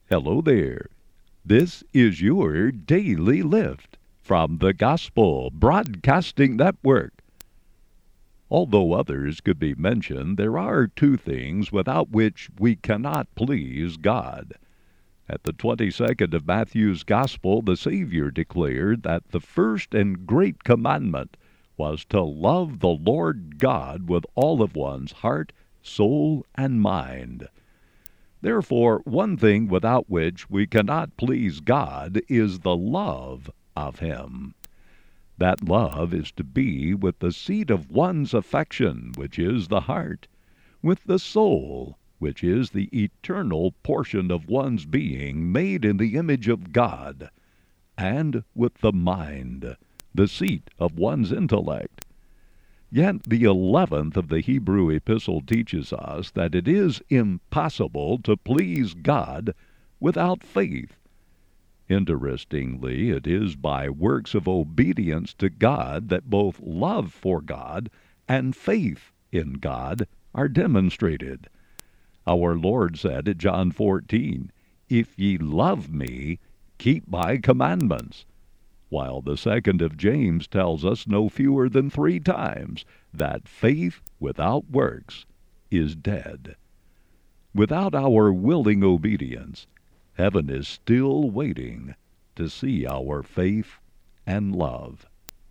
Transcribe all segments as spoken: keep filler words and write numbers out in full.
Hello there. This is your Daily Lift from the Gospel Broadcasting Network. Although others could be mentioned, there are two things without which we cannot please God. At the twenty-second of Matthew's Gospel, the Savior declared that the first and great commandment was to love the Lord God with all of one's heart, soul, and mind. Therefore, one thing without which we cannot please God is the love of Him. That love is to be with the seat of one's affection, which is the heart, with the soul, which is the eternal portion of one's being made in the image of God, and with the mind, the seat of one's intellect. Yet the eleventh of the Hebrew epistle teaches us that it is impossible to please God without faith. Interestingly, it is by works of obedience to God that both love for God and faith in God are demonstrated. Our Lord said at John fourteen, "If ye love me, keep my commandments," while the second of James tells us no fewer than three times that faith without works is dead. Without our willing obedience, heaven is still waiting to see our faith and love.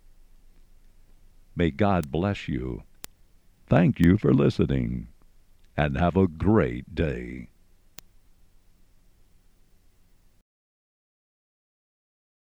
May God bless you. Thank you for listening, and have a great day.